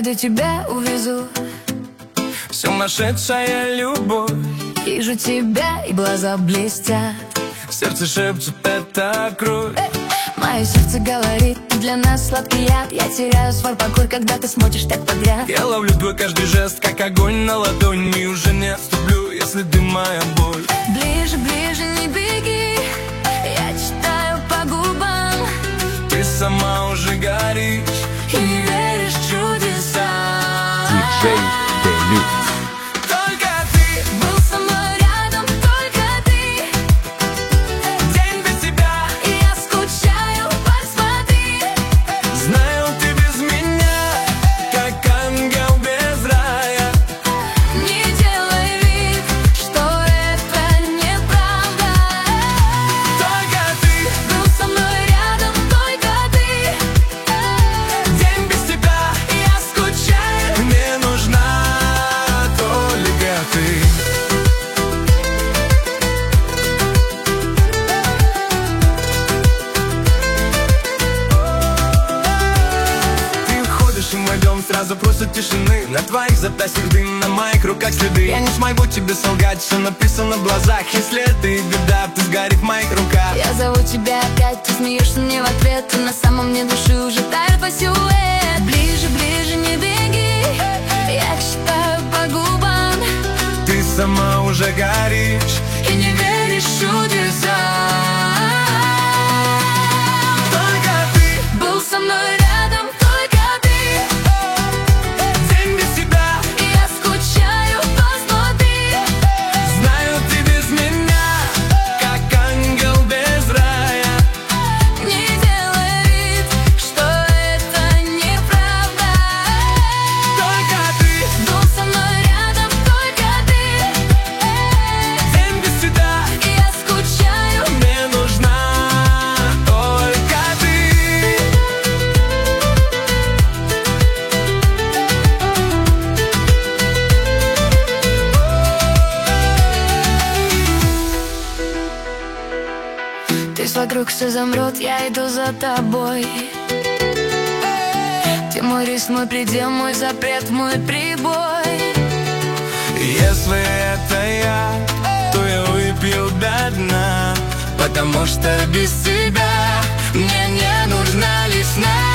найду тебя, увезу. Сумасшедшая любовь. Вижу тебя, и глаза блестят. Сердце шепчет, это кровь. Мое сердце говорит, ты для нас сладкий яд. Я теряю свой покой, когда ты смотришь так подряд. Я ловлю твой каждый жест, как огонь на ладони. Уже не отступлю, если ты моя боль. Ближе, ближе, не беги. Я читаю по губам. Ты сама уже горишь И не веришь в чудеса. Диджей Делюкс. Только ты Был со мной рядом, только ты. день без тебя. И я скучаю, посмотри. Знаю, ты без меня, как ангел без рая. Не делай вид, что это неправда. Только ты Был со мной рядом, только ты. день без тебя. Я скучаю. Мне нужна только ты. Ты входишь в мой дом, сразу просят тишины. На твоих запястьях дым, на моих руках следы. Я не смогу тебе солгать, все написано в глазах. Если это и беда, ты сгорит в моих руках. Я зову тебя опять, ты смеешься мне в ответ. Ты на самом мне души уже тает по силуэт. Ближе, ближе, не беги. Я считаю по губам. Ты сама уже горишь И не веришь в чудеса. Только ты Был со мной рядом, только ты. день без тебя. Я скучаю, посмотри. Знаю, ты без меня, как ангел без рая. Не делай вид, что это неправда. Только ты Был со мной рядом, только ты. день без тебя. Я скучаю. Мне нужна только ты. Ты вокруг все замрет, я иду за тобой. Ты мой риск, мой предел, мой запрет, мой прибой. Если это я, то я выпью до дна. Потому что без тебя мне не нужна лесная.